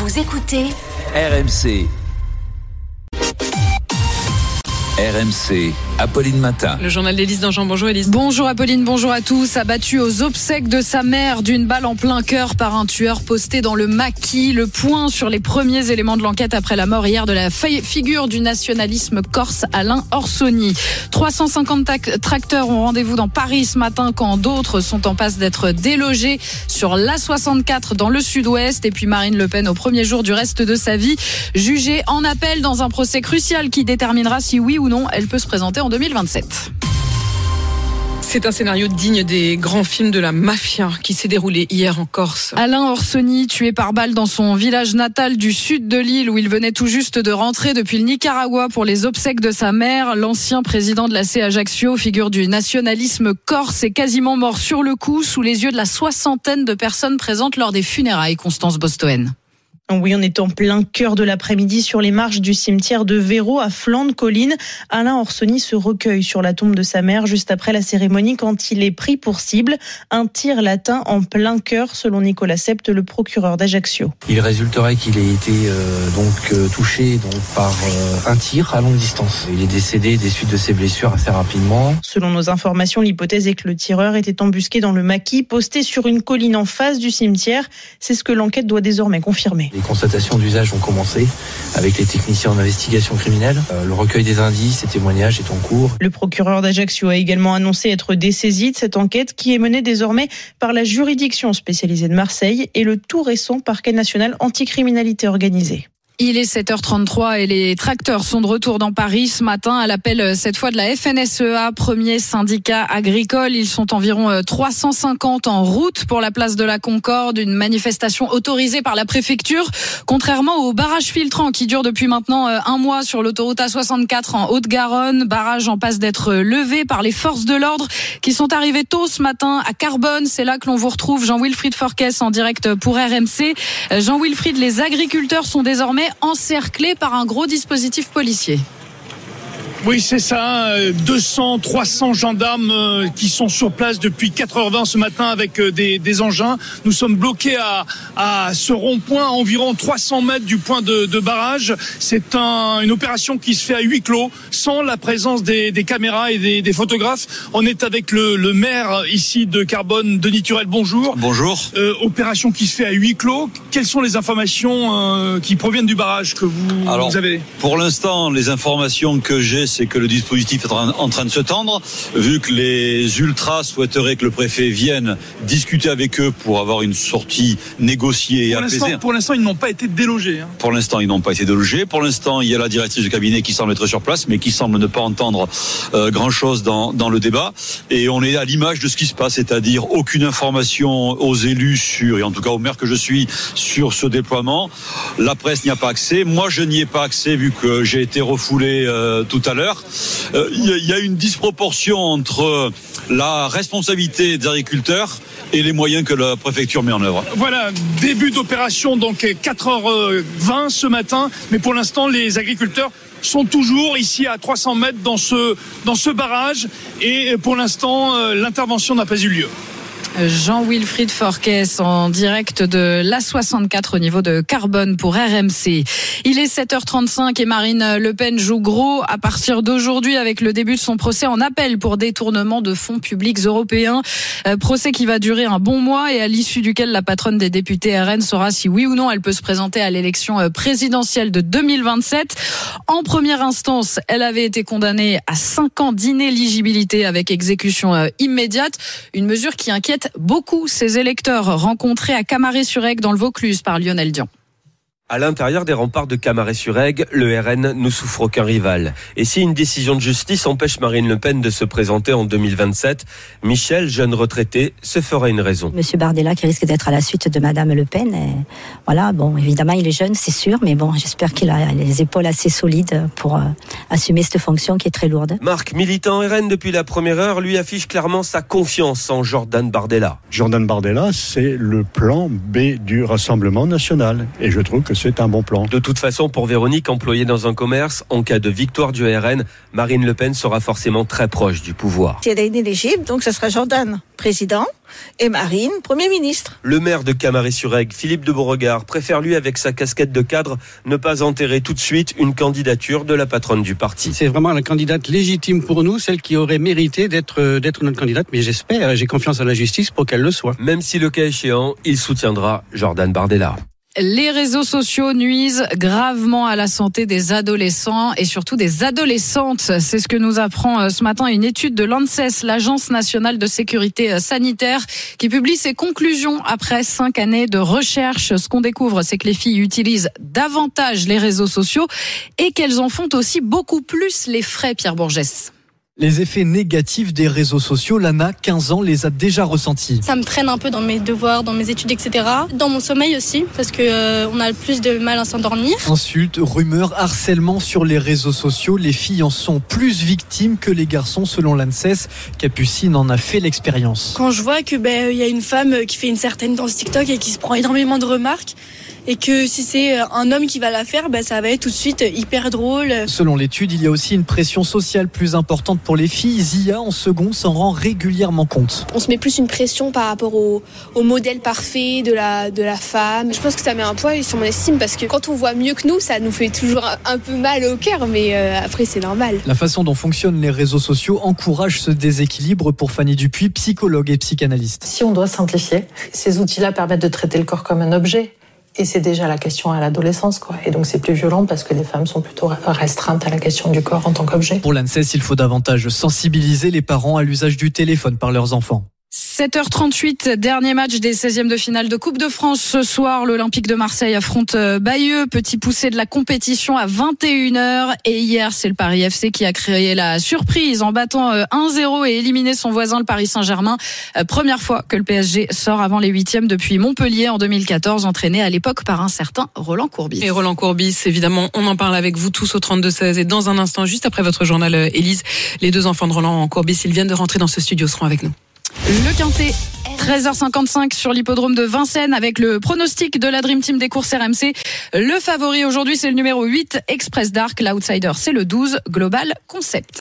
Vous écoutez RMC. RMC, Apolline Matin. Le journal d'Élise Dangean. Bonjour Élise. Bonjour Apolline, bonjour à tous. Abattu aux obsèques de sa mère d'une balle en plein cœur par un tueur posté dans le maquis. Le point sur les premiers éléments de l'enquête après la mort hier de la figure du nationalisme corse Alain Orsoni. 350 tracteurs ont rendez-vous dans Paris ce matin quand d'autres sont en passe d'être délogés sur l'A64 dans le sud-ouest. Et puis Marine Le Pen au premier jour du reste de sa vie, jugée en appel dans un procès crucial qui déterminera si oui ou non elle peut se présenter en 2027. C'est un scénario digne des grands films de la mafia qui s'est déroulé hier en Corse. Alain Orsoni, tué par balle dans son village natal du sud de l'île où il venait tout juste de rentrer depuis le Nicaragua pour les obsèques de sa mère. L'ancien président de la C Ajaccio, figure du nationalisme corse, est quasiment mort sur le coup sous les yeux de la soixantaine de personnes présentes lors des funérailles. Constance Bostoen. Oui, on est en plein cœur de l'après-midi sur les marches du cimetière de Véro à flanc de colline. Alain Orsoni se recueille sur la tombe de sa mère juste après la cérémonie quand il est pris pour cible. Un tir latin en plein cœur selon Nicolas Sept, le procureur d'Ajaccio. Il résulterait qu'il ait été touché par un tir à longue distance. Il est décédé des suites de ses blessures assez rapidement. Selon nos informations, l'hypothèse est que le tireur était embusqué dans le maquis, posté sur une colline en face du cimetière. C'est ce que l'enquête doit désormais confirmer. Les constatations d'usage ont commencé avec les techniciens en investigation criminelle. Le recueil des indices et témoignages est en cours. Le procureur d'Ajaccio a également annoncé être dessaisi de cette enquête qui est menée désormais par la juridiction spécialisée de Marseille et le tout récent parquet national anticriminalité organisée. Il est 7h33 et les tracteurs sont de retour dans Paris ce matin à l'appel cette fois de la FNSEA, premier syndicat agricole. Ils sont environ 350 en route pour la place de la Concorde, une manifestation autorisée par la préfecture, contrairement au barrage filtrant qui dure depuis maintenant un mois sur l'autoroute A64 en Haute-Garonne. Barrage en passe d'être levé par les forces de l'ordre qui sont arrivées tôt ce matin à Carbonne. C'est là que l'on vous retrouve Jean-Wilfried Forquès en direct pour RMC. Jean-Wilfried, les agriculteurs sont désormais encerclés par un gros dispositif policier. Oui, c'est ça. 200, 300 gendarmes qui sont sur place depuis 4h20 ce matin avec des engins. Nous sommes bloqués à ce rond-point, à environ 300 mètres du point de barrage. C'est une opération qui se fait à huis clos, sans la présence des caméras et des photographes. On est avec le maire ici de Carbonne, Denis Turel. Bonjour. Bonjour. Opération qui se fait à huis clos. Quelles sont les informations qui proviennent du barrage que vous avez ? Pour l'instant, les informations que j'ai, c'est que le dispositif est en train de se tendre, vu que les ultras souhaiteraient que le préfet vienne discuter avec eux pour avoir une sortie négociée et apaisée. Pour l'instant, ils n'ont pas été délogés. Pour l'instant, ils n'ont pas été délogés. Pour l'instant, il y a la directrice du cabinet qui semble être sur place, mais qui semble ne pas entendre grand-chose dans le débat. Et on est à l'image de ce qui se passe, c'est-à-dire aucune information aux élus et en tout cas au maire que je suis, sur ce déploiement. La presse n'y a pas accès. Moi, je n'y ai pas accès vu que j'ai été refoulé tout à l'heure. Il y a une disproportion entre la responsabilité des agriculteurs et les moyens que la préfecture met en œuvre. Voilà, début d'opération, donc 4h20 ce matin, mais pour l'instant les agriculteurs sont toujours ici à 300 mètres dans ce barrage et pour l'instant l'intervention n'a pas eu lieu. Jean-Wilfried Forquès en direct de l'A64 au niveau de Carbonne pour RMC. Il est 7h35 et Marine Le Pen joue gros à partir d'aujourd'hui avec le début de son procès en appel pour détournement de fonds publics européens. Procès qui va durer un bon mois et à l'issue duquel la patronne des députés RN saura si oui ou non elle peut se présenter à l'élection présidentielle de 2027. En première instance, elle avait été condamnée à 5 ans d'inéligibilité avec exécution immédiate. Une mesure qui inquiète beaucoup ses électeurs rencontrés à Camaret-sur-Aigle dans le Vaucluse par Lionel Dian. À l'intérieur des remparts de Camaret-sur-Aigle, le RN ne souffre aucun rival. Et si une décision de justice empêche Marine Le Pen de se présenter en 2027, Michel, jeune retraité, se fera une raison. Monsieur Bardella qui risque d'être à la suite de Madame Le Pen. Et voilà, bon, évidemment, il est jeune, c'est sûr, mais bon, j'espère qu'il a les épaules assez solides pour assumer cette fonction qui est très lourde. Marc, militant RN depuis la première heure, lui affiche clairement sa confiance en Jordan Bardella. Jordan Bardella, c'est le plan B du Rassemblement national. Et je trouve que que c'est un bon plan. De toute façon, pour Véronique, employée dans un commerce, en cas de victoire du RN, Marine Le Pen sera forcément très proche du pouvoir. Si elle est inéligible, donc ce sera Jordan, président, et Marine, Premier ministre. Le maire de Camaret-sur-Aigle, Philippe de Beauregard, préfère lui, avec sa casquette de cadre, ne pas enterrer tout de suite une candidature de la patronne du parti. C'est vraiment la candidate légitime pour nous, celle qui aurait mérité d'être notre candidate, mais j'espère et j'ai confiance en la justice pour qu'elle le soit. Même si le cas échéant, il soutiendra Jordan Bardella. Les réseaux sociaux nuisent gravement à la santé des adolescents et surtout des adolescentes. C'est ce que nous apprend ce matin une étude de l'ANSES, l'Agence nationale de sécurité sanitaire, qui publie ses conclusions après 5 années de recherche. Ce qu'on découvre, c'est que les filles utilisent davantage les réseaux sociaux et qu'elles en font aussi beaucoup plus les frais, Pierre Bourgès. Les effets négatifs des réseaux sociaux, Lana, 15 ans, les a déjà ressentis. Ça me freine un peu dans mes devoirs, dans mes études, etc. Dans mon sommeil aussi, parce que on a plus de mal à s'endormir. Insultes, rumeurs, harcèlement sur les réseaux sociaux, les filles en sont plus victimes que les garçons selon l'ANSES. Capucine en a fait l'expérience. Quand je vois que y a une femme qui fait une certaine danse TikTok et qui se prend énormément de remarques, et que si c'est un homme qui va la faire, ça va être tout de suite hyper drôle. Selon l'étude, il y a aussi une pression sociale plus importante pour les filles. Zia, en seconde, s'en rend régulièrement compte. On se met plus une pression par rapport au modèle parfait de la femme. Je pense que ça met un poids sur mon estime parce que quand on voit mieux que nous, ça nous fait toujours un peu mal au cœur, mais après c'est normal. La façon dont fonctionnent les réseaux sociaux encourage ce déséquilibre pour Fanny Dupuis, psychologue et psychanalyste. Si on doit simplifier, ces outils-là permettent de traiter le corps comme un objet. Et c'est déjà la question à l'adolescence, quoi. Et donc c'est plus violent parce que les femmes sont plutôt restreintes à la question du corps en tant qu'objet. Pour l'ANSES, il faut davantage sensibiliser les parents à l'usage du téléphone par leurs enfants. 7h38, dernier match des 16e de finale de Coupe de France ce soir. L'Olympique de Marseille affronte Bayeux, petit poussé de la compétition à 21h. Et hier, c'est le Paris FC qui a créé la surprise en battant 1-0 et éliminé son voisin, le Paris Saint-Germain. Première fois que le PSG sort avant les 8e depuis Montpellier en 2014, entraîné à l'époque par un certain Roland Courbis. Et Roland Courbis, évidemment, on en parle avec vous tous au 32-16. Et dans un instant, juste après votre journal, Élise, les deux enfants de Roland Courbis, ils viennent de rentrer dans ce studio, seront avec nous. Le Quintet, 13h55 sur l'hippodrome de Vincennes avec le pronostic de la Dream Team des courses RMC. Le favori aujourd'hui, c'est le numéro 8, Express Dark. L'outsider, c'est le 12, Global Concept.